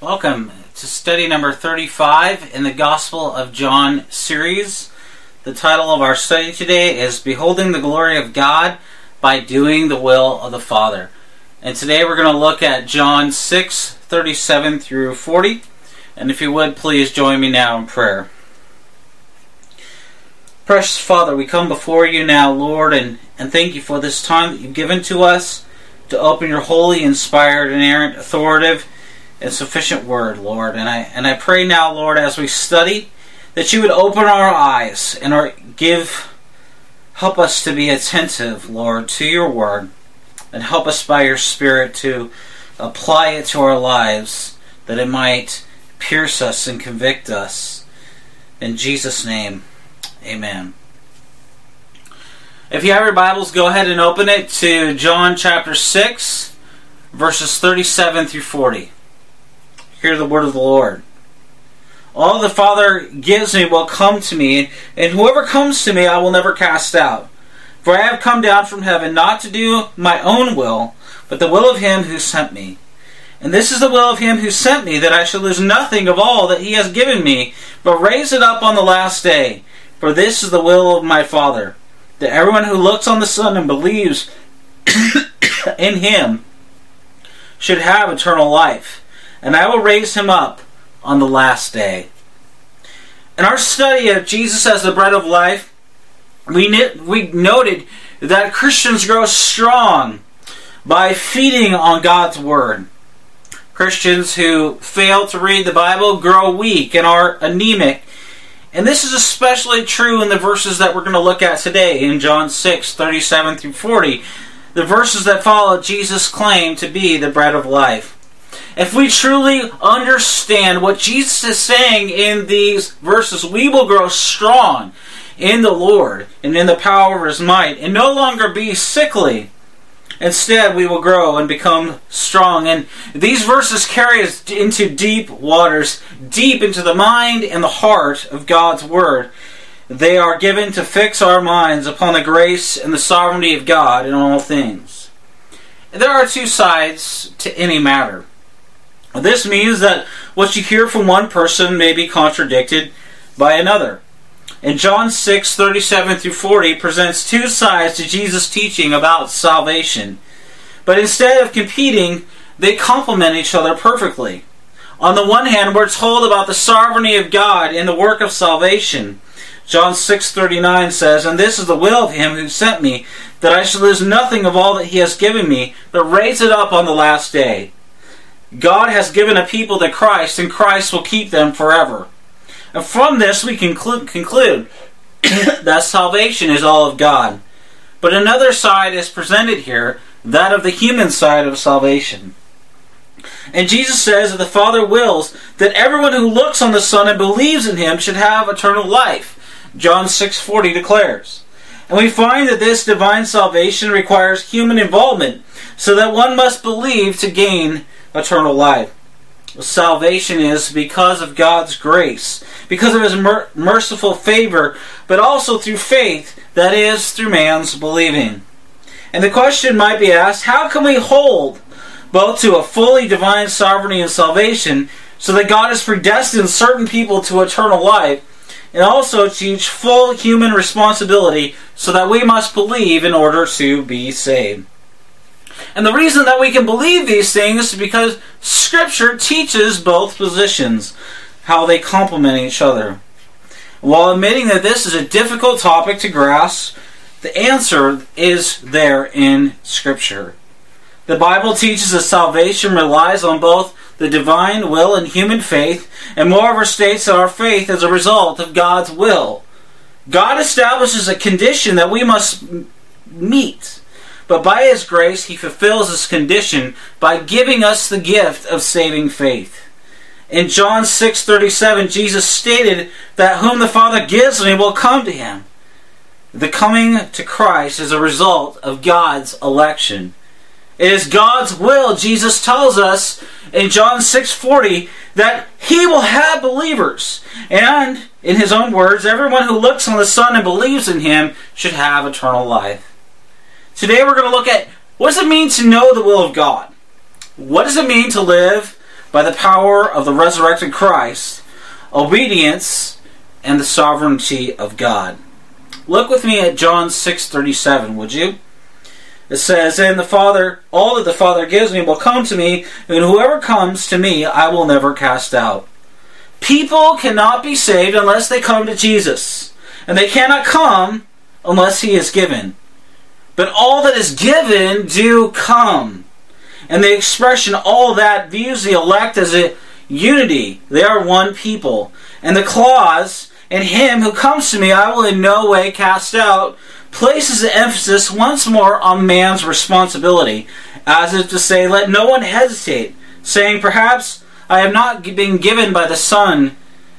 Welcome to study number 35 in the Gospel of John series. The title of our study today is Beholding the Glory of God by Doing the Will of the Father. And today we're going to look at John 6:37 through 40. And if you would, please join me now in prayer. Precious Father, we come before you now, Lord, and thank you for this time that you've given to us to open your holy, inspired, inerrant, authoritative, and sufficient word, Lord. And I pray now, Lord, as we study, that you would open our eyes and help us to be attentive, Lord, to your word, and help us by your Spirit to apply it to our lives, that it might pierce us and convict us. In Jesus' name, amen. If you have your Bibles, go ahead and open it to John chapter 6, verses 37 through 40. Hear the word of the Lord. All the Father gives me will come to me, and whoever comes to me I will never cast out. For I have come down from heaven not to do my own will, but the will of him who sent me. And this is the will of him who sent me, that I shall lose nothing of all that he has given me, but raise it up on the last day. For this is the will of my Father, that everyone who looks on the Son and believes in him should have eternal life. And I will raise him up on the last day. In our study of Jesus as the bread of life, we noted that Christians grow strong by feeding on God's Word. Christians who fail to read the Bible grow weak and are anemic. And this is especially true in the verses that we're going to look at today in John 6:37 through 40. The verses that follow Jesus' claim to be the bread of life. If we truly understand what Jesus is saying in these verses, we will grow strong in the Lord and in the power of his might and no longer be sickly. Instead, we will grow and become strong. And these verses carry us into deep waters, deep into the mind and the heart of God's Word. They are given to fix our minds upon the grace and the sovereignty of God in all things. There are two sides to any matter. This means that what you hear from one person may be contradicted by another. And John 6:37 through 40 presents two sides to Jesus' teaching about salvation. But instead of competing, they complement each other perfectly. On the one hand, we're told about the sovereignty of God in the work of salvation. John 6:39 says, "And this is the will of him who sent me, that I shall lose nothing of all that he has given me, but raise it up on the last day." God has given a people to Christ, and Christ will keep them forever. And from this we conclude that salvation is all of God. But another side is presented here, that of the human side of salvation. And Jesus says that the Father wills that everyone who looks on the Son and believes in him should have eternal life. John 6:40 declares. And we find that this divine salvation requires human involvement, so that one must believe to gain eternal life. Salvation is because of God's grace, because of his merciful favor, but also through faith, that is, through man's believing. And the question might be asked, how can we hold both to a fully divine sovereignty and salvation, so that God has predestined certain people to eternal life, and also teach full human responsibility, so that we must believe in order to be saved? And the reason that we can believe these things is because Scripture teaches both positions, how they complement each other. While admitting that this is a difficult topic to grasp, the answer is there in Scripture. The Bible teaches that salvation relies on both the divine will and human faith, and moreover states that our faith is a result of God's will. God establishes a condition that we must meet. But by his grace, he fulfills this condition by giving us the gift of saving faith. In John 6:37, Jesus stated that whom the Father gives me will come to him. The coming to Christ is a result of God's election. It is God's will, Jesus tells us in John 6:40, that he will have believers. And, in his own words, everyone who looks on the Son and believes in him should have eternal life. Today we're going to look at what does it mean to know the will of God? What does it mean to live by the power of the resurrected Christ, obedience, and the sovereignty of God. Look with me at John 6:37, would you? It says, "And the Father, all that the Father gives me will come to me, and whoever comes to me I will never cast out." People cannot be saved unless they come to Jesus. And they cannot come unless He is given. But all that is given do come. And the expression all that views the elect as a unity. They are one people. And the clause, "And him who comes to me I will in no way cast out," places the emphasis once more on man's responsibility, as if to say, let no one hesitate, saying, perhaps I have not been given to the Son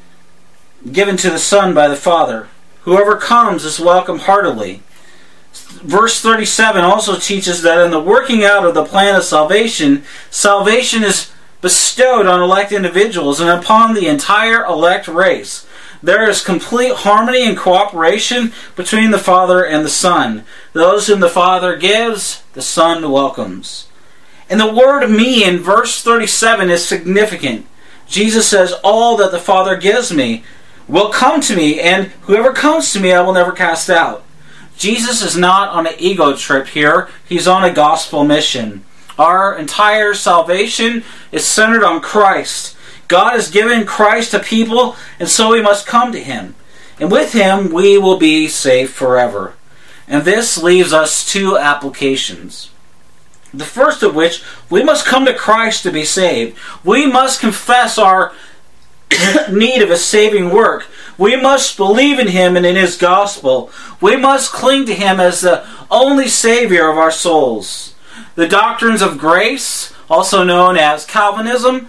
by the Father. Whoever comes is welcome heartily. Verse 37 also teaches that in the working out of the plan of salvation, salvation is bestowed on elect individuals and upon the entire elect race. There is complete harmony and cooperation between the Father and the Son. Those whom the Father gives, the Son welcomes. And the word "me" in verse 37 is significant. Jesus says, all that the Father gives me will come to me, and whoever comes to me I will never cast out. Jesus is not on an ego trip here. He's on a gospel mission. Our entire salvation is centered on Christ. God has given Christ to people, and so we must come to Him. And with Him we will be saved forever. And this leaves us two applications. The first of which, we must come to Christ to be saved. We must confess our need of a saving work. We must believe in Him and in His gospel. We must cling to Him as the only Savior of our souls. The doctrines of grace, also known as Calvinism,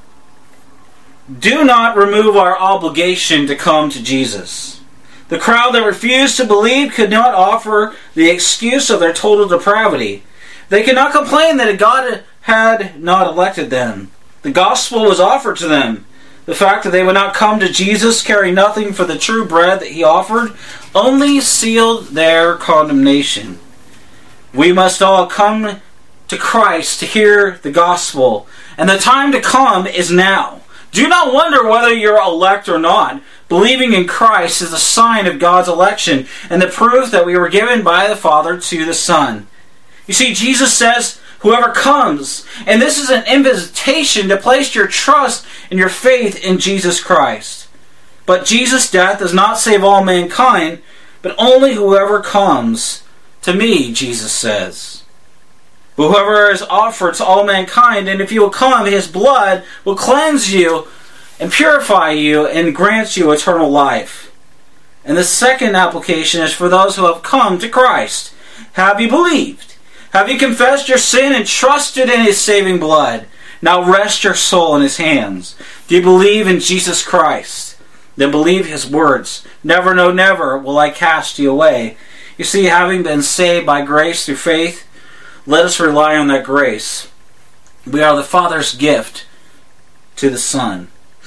do not remove our obligation to come to Jesus. The crowd that refused to believe could not offer the excuse of their total depravity. They could not complain that God had not elected them. The gospel was offered to them. The fact that they would not come to Jesus, caring nothing for the true bread that He offered, only sealed their condemnation. We must all come to Christ to hear the gospel, and the time to come is now. Do not wonder whether you're elect or not. Believing in Christ is a sign of God's election, and the proof that we were given by the Father to the Son. You see, Jesus says, whoever comes, and this is an invitation to place your trust and your faith in Jesus Christ. But Jesus' death does not save all mankind, but only whoever comes to me, Jesus says. But whoever is offered to all mankind, and if you will come, His blood will cleanse you and purify you and grant you eternal life. And the second application is for those who have come to Christ. Have you believed? Have you confessed your sin and trusted in His saving blood? Now rest your soul in His hands. Do you believe in Jesus Christ? Then believe His words. Never, no, never will I cast you away. You see, having been saved by grace through faith, let us rely on that grace. We are the Father's gift to the Son.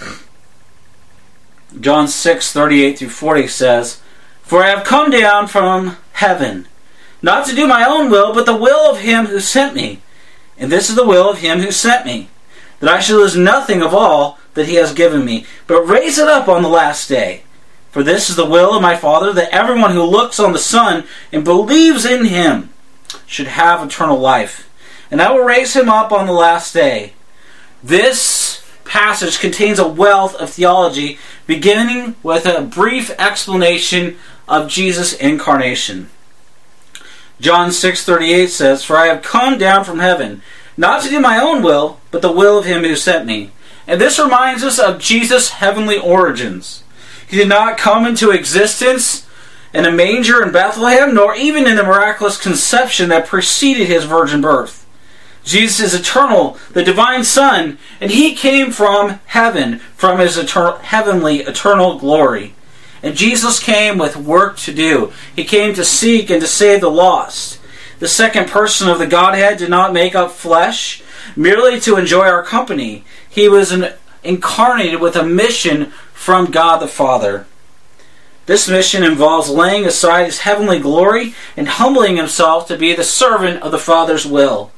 John 6:38-40 says, "For I have come down from heaven, not to do my own will, but the will of Him who sent me. And this is the will of Him who sent me, that I should lose nothing of all that He has given me, but raise it up on the last day. For this is the will of my Father, that everyone who looks on the Son and believes in Him should have eternal life. And I will raise him up on the last day." This passage contains a wealth of theology, beginning with a brief explanation of Jesus' incarnation. John 6:38 says, "For I have come down from heaven, not to do my own will, but the will of Him who sent me." And this reminds us of Jesus' heavenly origins. He did not come into existence in a manger in Bethlehem, nor even in the miraculous conception that preceded His virgin birth. Jesus is eternal, the divine Son, and He came from heaven, from His heavenly eternal glory. And Jesus came with work to do. He came to seek and to save the lost. The second person of the Godhead did not make up flesh merely to enjoy our company. He was incarnated with a mission from God the Father. This mission involves laying aside His heavenly glory and humbling Himself to be the servant of the Father's will.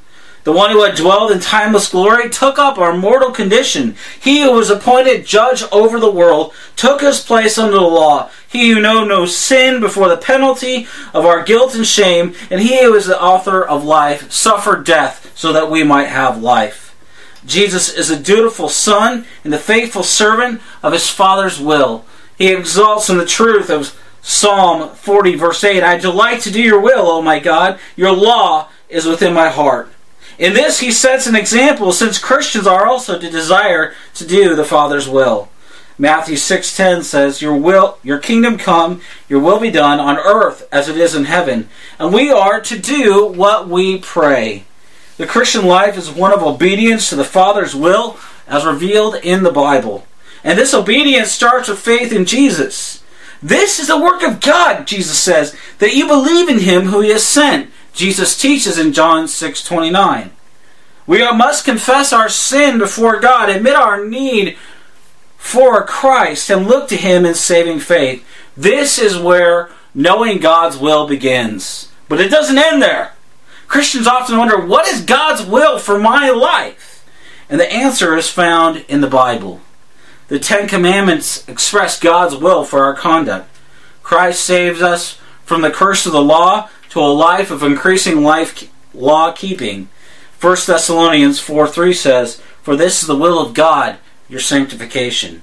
The one who had dwelled in timeless glory took up our mortal condition. He who was appointed judge over the world took his place under the law. He who knew no sin before the penalty of our guilt and shame, and he who is the author of life, suffered death so that we might have life. Jesus is a dutiful son and the faithful servant of his Father's will. He exalts in the truth of Psalm 40 verse 8, I delight to do your will, O my God. Your law is within my heart. In this he sets an example, since Christians are also to desire to do the Father's will. Matthew 6:10 says, Your kingdom come, your will be done on earth as it is in heaven. And we are to do what we pray. The Christian life is one of obedience to the Father's will as revealed in the Bible. And this obedience starts with faith in Jesus. This is the work of God, Jesus says, that you believe in him who he has sent. Jesus teaches in John 6:29. We must confess our sin before God, admit our need for Christ, and look to him in saving faith. This is where knowing God's will begins. But it doesn't end there. Christians often wonder, what is God's will for my life? And the answer is found in the Bible. The Ten Commandments express God's will for our conduct. Christ saves us from the curse of the law to a life of increasing law-keeping. 1 Thessalonians 4:3 says, For this is the will of God, your sanctification.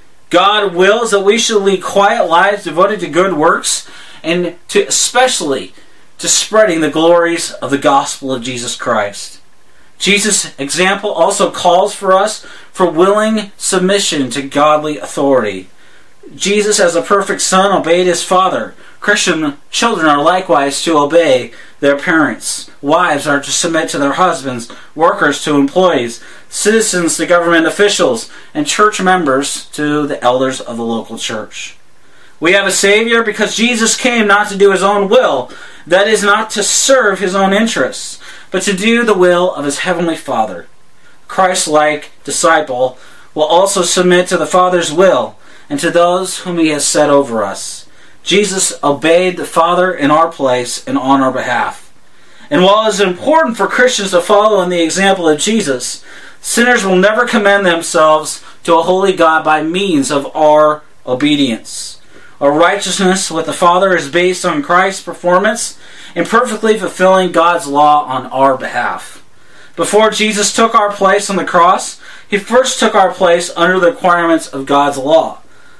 God wills that we should lead quiet lives devoted to good works, and especially to spreading the glories of the gospel of Jesus Christ. Jesus' example also calls for us for willing submission to godly authority. Jesus, as a perfect son, obeyed his Father. Christian children are likewise to obey their parents. Wives are to submit to their husbands, workers to employees, citizens to government officials, and church members to the elders of the local church. We have a Savior because Jesus came not to do his own will, that is, not to serve his own interests, but to do the will of his heavenly Father. Christ-like disciple will also submit to the Father's will and to those whom he has set over us. Jesus obeyed the Father in our place and on our behalf. And while it is important for Christians to follow in the example of Jesus, sinners will never commend themselves to a holy God by means of our obedience. Our righteousness with the Father is based on Christ's performance in perfectly fulfilling God's law on our behalf. Before Jesus took our place on the cross, he first took our place under the requirements of God's law,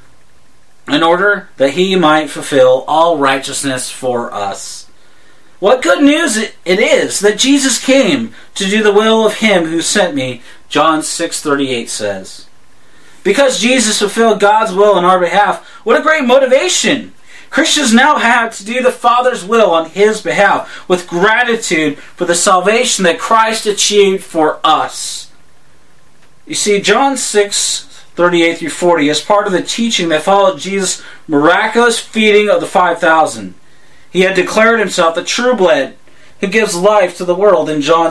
in order that he might fulfill all righteousness for us. What good news it is that Jesus came to do the will of him who sent me, John 6:38 says. Because Jesus fulfilled God's will on our behalf, what a great motivation! Christians now have to do the Father's will on his behalf with gratitude for the salvation that Christ achieved for us. You see, John 6:38 through 40 is part of the teaching that followed Jesus' miraculous feeding of the 5,000. He had declared himself the true bread who gives life to the world in John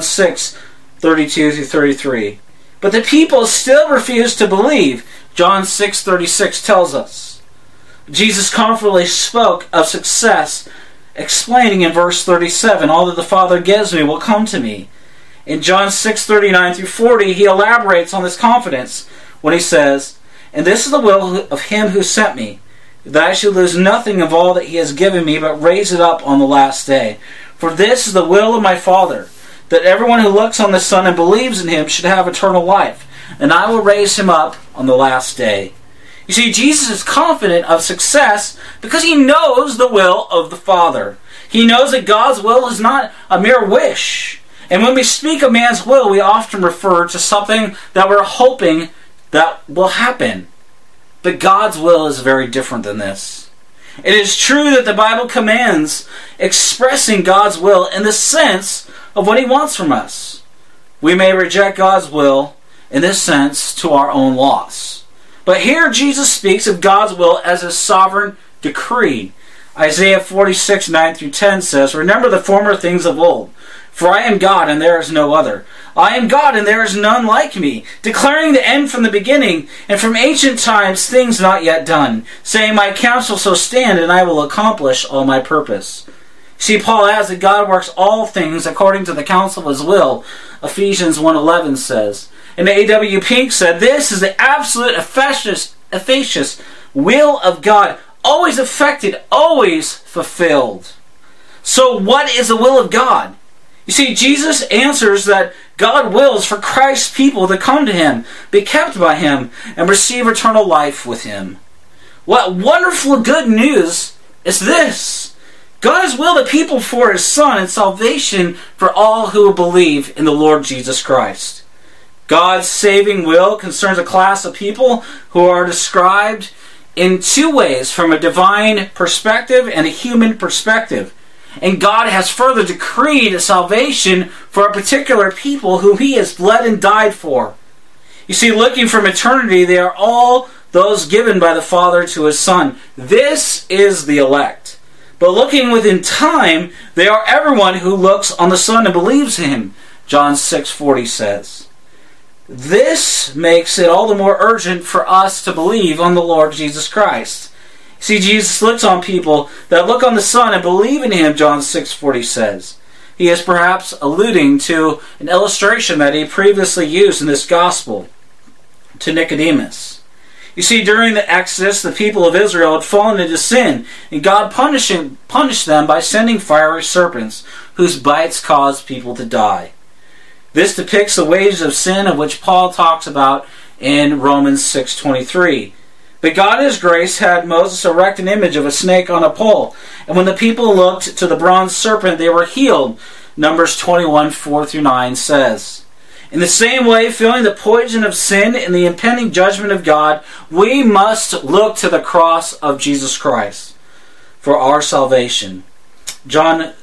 6:32 through 33. But the people still refused to believe. John 6:36 tells us. Jesus confidently spoke of success, explaining in verse 37, all that the Father gives me will come to me. In John 6:39 through 40, he elaborates on this confidence when he says, And this is the will of him who sent me, that I should lose nothing of all that he has given me, but raise it up on the last day. For this is the will of my Father, that everyone who looks on the Son and believes in him should have eternal life, and I will raise him up on the last day. You see, Jesus is confident of success because he knows the will of the Father. He knows that God's will is not a mere wish. And when we speak of man's will, we often refer to something that we're hoping that will happen. But God's will is very different than this. It is true that the Bible commands expressing God's will in the sense of what he wants from us. We may reject God's will in this sense to our own loss. But here Jesus speaks of God's will as a sovereign decree. Isaiah 46:9 through 10 says, Remember the former things of old, for I am God and there is no other. I am God and there is none like me, declaring the end from the beginning, and from ancient times things not yet done, saying, My counsel shall stand and I will accomplish all my purpose. See, Paul adds that God works all things according to the counsel of his will, Ephesians 1:11 says. And A.W. Pink said, this is the absolute efficacious will of God, always effected, always fulfilled. So what is the will of God? You see, Jesus answers that God wills for Christ's people to come to him, be kept by him, and receive eternal life with him. What wonderful good news is this! God has willed a people for his Son and salvation for all who believe in the Lord Jesus Christ. God's saving will concerns a class of people who are described in two ways, from a divine perspective and a human perspective. And God has further decreed a salvation for a particular people whom he has bled and died for. You see, looking from eternity, they are all those given by the Father to his Son. This is the elect. But looking within time, they are everyone who looks on the Son and believes in him, John 6:40 says. This makes it all the more urgent for us to believe on the Lord Jesus Christ. See, Jesus looks on people that look on the Son and believe in him, John 6:40 says. He is perhaps alluding to an illustration that he previously used in this gospel to Nicodemus. You see, during the Exodus, the people of Israel had fallen into sin, and God punished them by sending fiery serpents, whose bites caused people to die. This depicts the wages of sin, of which Paul talks about in Romans 6:23. But God in his grace had Moses erect an image of a snake on a pole, and when the people looked to the bronze serpent, they were healed, Numbers 21:4-9 says. In the same way, feeling the poison of sin and the impending judgment of God, we must look to the cross of Jesus Christ for our salvation. John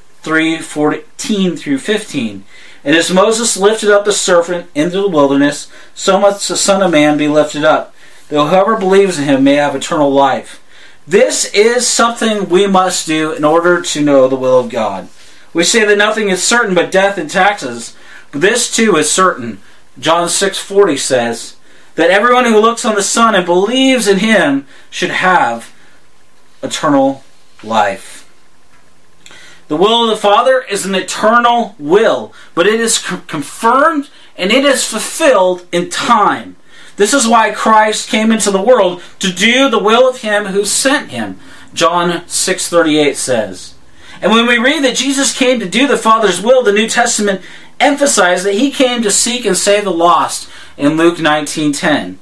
3:14-15. And as Moses lifted up the serpent into the wilderness, so must the Son of Man be lifted up, that whoever believes in him may have eternal life. This is something we must do in order to know the will of God. We say that nothing is certain but death and taxes. But this too is certain. John 6:40 says that everyone who looks on the Son and believes in him should have eternal life. The will of the Father is an eternal will, but it is confirmed and it is fulfilled in time. This is why Christ came into the world, to do the will of him who sent him, John 6:38 says. And when we read that Jesus came to do the Father's will, the New Testament emphasized that he came to seek and save the lost in Luke 19:10.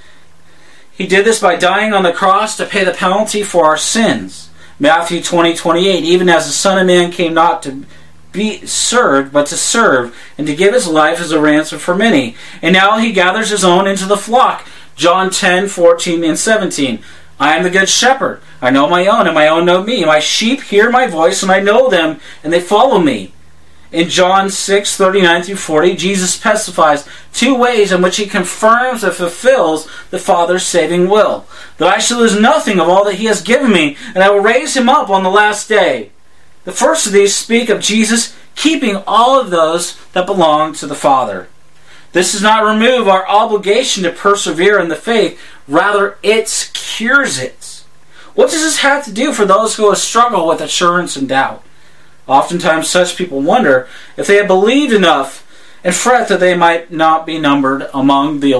He did this by dying on the cross to pay the penalty for our sins. Matthew 20:28, even as the Son of Man came not to be served, but to serve, and to give his life as a ransom for many. And now he gathers his own into the flock. John 10:14-17. I am the good shepherd. I know my own, and my own know me. My sheep hear my voice, and I know them, and they follow me. In John 6:39-40, Jesus specifies two ways in which he confirms and fulfills the Father's saving will. That I shall lose nothing of all that he has given me, and I will raise him up on the last day. The first of these speak of Jesus keeping all of those that belong to the Father. This does not remove our obligation to persevere in the faith. Rather, it cures it. What does this have to do for those who struggle with assurance and doubt? Oftentimes such people wonder if they have believed enough and fret that they might not be numbered among the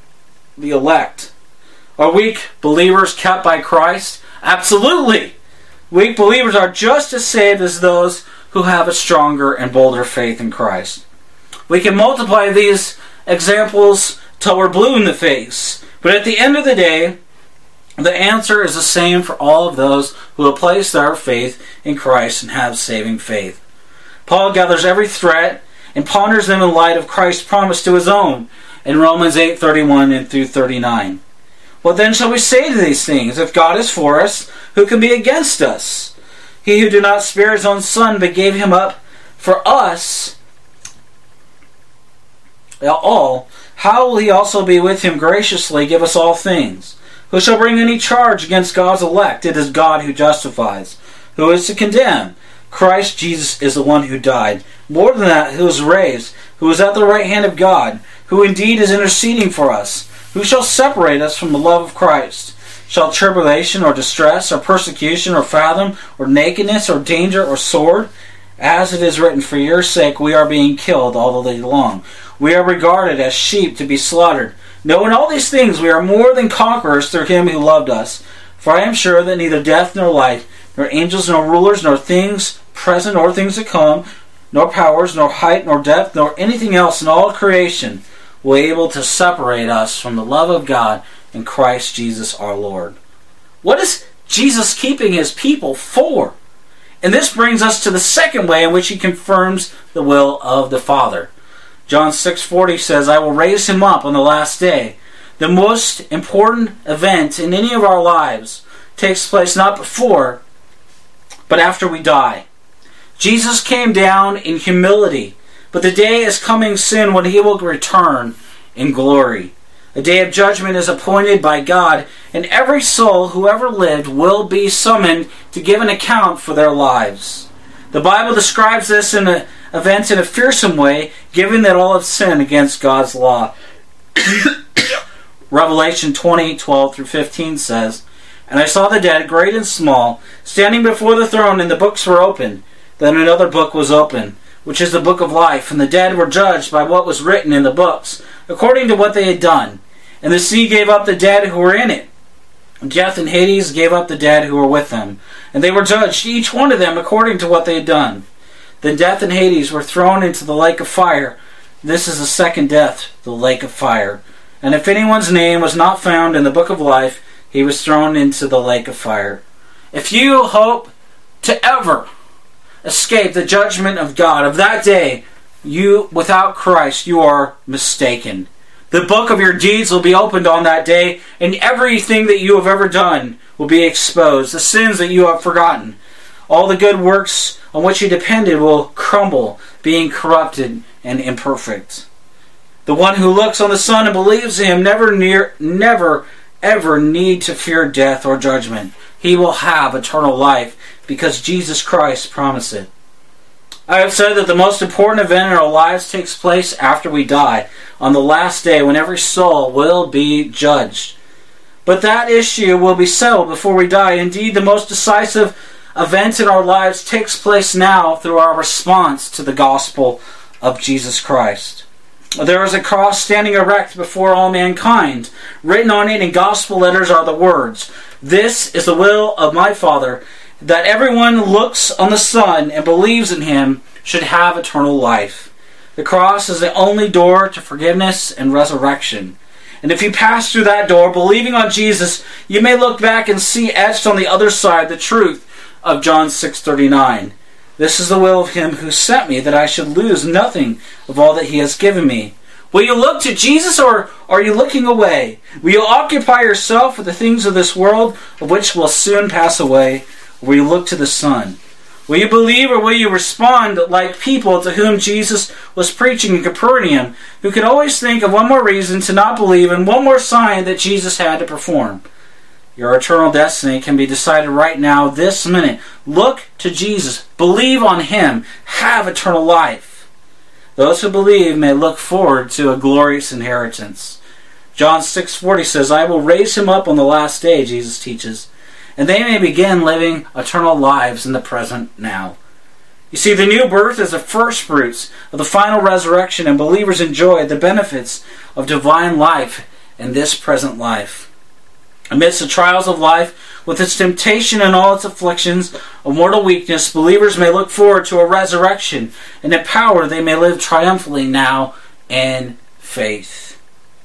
elect. Are weak believers kept by Christ? Absolutely! Weak believers are just as saved as those who have a stronger and bolder faith in Christ. We can multiply these examples till we're blue in the face, but at the end of the day, the answer is the same for all of those who have placed their faith in Christ and have saving faith. Paul gathers every threat and ponders them in light of Christ's promise to his own in Romans 8:31-39. What then shall we say to these things? If God is for us, who can be against us? He who did not spare his own Son, but gave him up for us all, how will he also be with him graciously give us all things? Who shall bring any charge against God's elect? It is God who justifies. Who is to condemn? Christ Jesus is the one who died. More than that, who is raised, who is at the right hand of God, who indeed is interceding for us. Who shall separate us from the love of Christ? Shall tribulation or distress or persecution or famine or nakedness or danger or sword? As it is written, for your sake we are being killed all the day long. We are regarded as sheep to be slaughtered. No, in all these things we are more than conquerors through him who loved us. For I am sure that neither death nor life, nor angels nor rulers, nor things present nor things to come, nor powers, nor height, nor depth, nor anything else in all creation will be able to separate us from the love of God in Christ Jesus our Lord. What is Jesus keeping his people for? And this brings us to the second way in which he confirms the will of the Father. John 6:40 says, I will raise him up on the last day. The most important event in any of our lives takes place not before, but after we die. Jesus came down in humility, but the day is coming soon when he will return in glory. A day of judgment is appointed by God, and every soul who ever lived will be summoned to give an account for their lives. The Bible describes this event in a fearsome way, given that all have sinned against God's law. Revelation 20:12-15 says, And I saw the dead, great and small, standing before the throne, and the books were opened. Then another book was opened, which is the book of life, and the dead were judged by what was written in the books, according to what they had done. And the sea gave up the dead who were in it. Death and Hades gave up the dead who were with them, and they were judged, each one of them according to what they had done. Then death and Hades were thrown into the lake of fire. This is the second death, the lake of fire. And if anyone's name was not found in the book of life, he was thrown into the lake of fire. If you hope to ever escape the judgment of God of that day, without Christ, you are mistaken. The book of your deeds will be opened on that day, and everything that you have ever done will be exposed. The sins that you have forgotten, all the good works on which you depended will crumble, being corrupted and imperfect. The one who looks on the Son and believes in him never ever need to fear death or judgment. He will have eternal life because Jesus Christ promised it. I have said that the most important event in our lives takes place after we die, on the last day when every soul will be judged. But that issue will be settled before we die. Indeed, the most decisive event in our lives takes place now through our response to the gospel of Jesus Christ. There is a cross standing erect before all mankind. Written on it in gospel letters are the words, "This is the will of my Father, that everyone looks on the Son and believes in him should have eternal life." The cross is the only door to forgiveness and resurrection. And if you pass through that door, believing on Jesus, you may look back and see etched on the other side the truth of John 6:39. "This is the will of him who sent me, that I should lose nothing of all that he has given me." Will you look to Jesus, or are you looking away? Will you occupy yourself with the things of this world, of which will soon pass away? Or will you look to the Son? Will you believe, or will you respond like people to whom Jesus was preaching in Capernaum, who could always think of one more reason to not believe and one more sign that Jesus had to perform? Your eternal destiny can be decided right now, this minute. Look to Jesus. Believe on him. Have eternal life. Those who believe may look forward to a glorious inheritance. John 6:40 says, "I will raise him up on the last day," Jesus teaches, "and they may begin living eternal lives in the present now." You see, the new birth is the first fruits of the final resurrection, and believers enjoy the benefits of divine life in this present life. Amidst the trials of life, with its temptation and all its afflictions of mortal weakness, believers may look forward to a resurrection, and in power they may live triumphantly now in faith.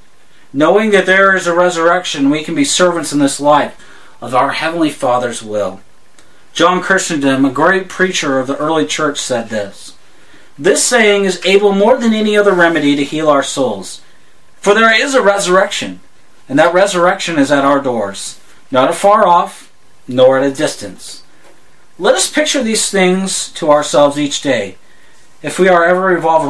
Knowing that there is a resurrection, we can be servants in this life of our Heavenly Father's will. John Chrysostom, a great preacher of the early church, said this, "This saying is able more than any other remedy to heal our souls. For there is a resurrection, and that resurrection is at our doors, not afar off, nor at a distance. Let us picture these things to ourselves each day. If we are ever revolving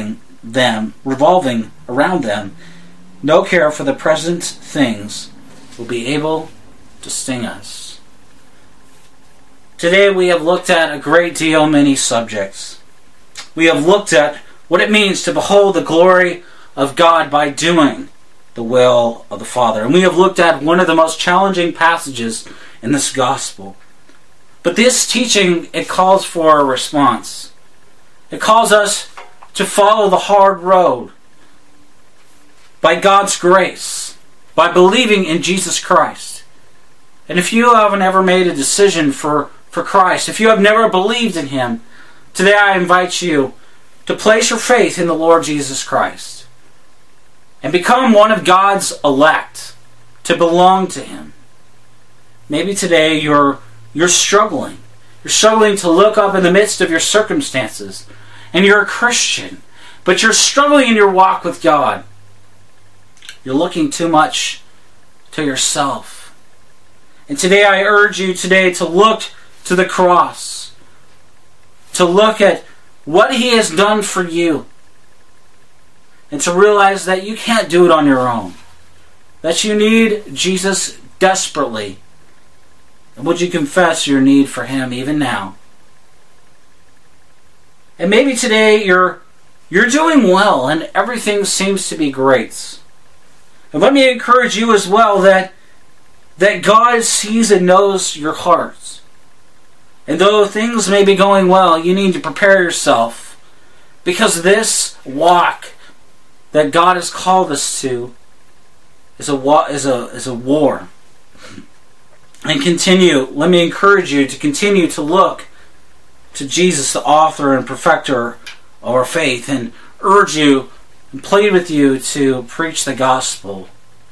around them, no care for the present things will be able to sting us." Today we have looked at a great deal, many subjects. We have looked at what it means to behold the glory of God by doing the will of the Father. And we have looked at one of the most challenging passages in this gospel. But this teaching, it calls for a response. It calls us to follow the hard road by God's grace, by believing in Jesus Christ. And if you haven't ever made a decision for Christ, if you have never believed in Him, today I invite you to place your faith in the Lord Jesus Christ and become one of God's elect, to belong to Him. Maybe today you're struggling. You're struggling to look up in the midst of your circumstances, and you're a Christian, but you're struggling in your walk with God. You're looking too much to yourself. And today I urge you today to look to the cross, to look at what He has done for you, and to realize that you can't do it on your own, that you need Jesus desperately. And would you confess your need for Him even now? And maybe today you're doing well and everything seems to be great. And let me encourage you as well that God sees and knows your heart. And though things may be going well, you need to prepare yourself, because this walk that God has called us to is a war. And let me encourage you to continue to look to Jesus, the author and perfecter of our faith, and urge you and plead with you to preach the gospel.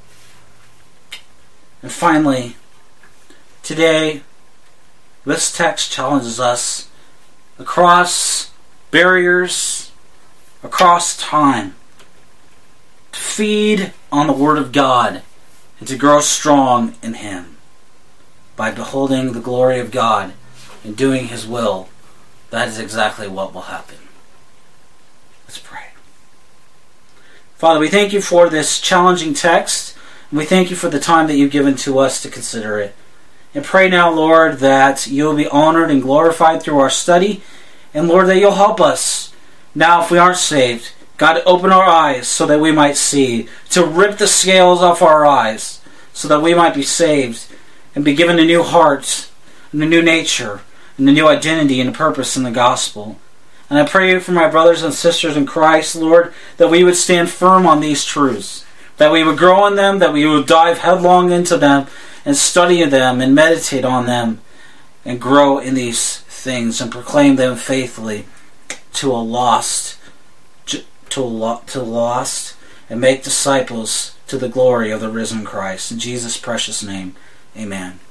And finally, today, this text challenges us across barriers, across time, to feed on the Word of God and to grow strong in Him by beholding the glory of God and doing His will. That is exactly what will happen. Let's pray. Father, we thank You for this challenging text, and we thank You for the time that You've given to us to consider it. And pray now, Lord, that You will be honored and glorified through our study, and Lord, that You'll help us now if we aren't saved. God, open our eyes so that we might see, to rip the scales off our eyes so that we might be saved and be given a new heart and a new nature and a new identity and a purpose in the gospel. And I pray for my brothers and sisters in Christ, Lord, that we would stand firm on these truths, that we would grow in them, that we would dive headlong into them and study them and meditate on them and grow in these things and proclaim them faithfully to a lost and make disciples to the glory of the risen Christ. In Jesus' precious name, amen.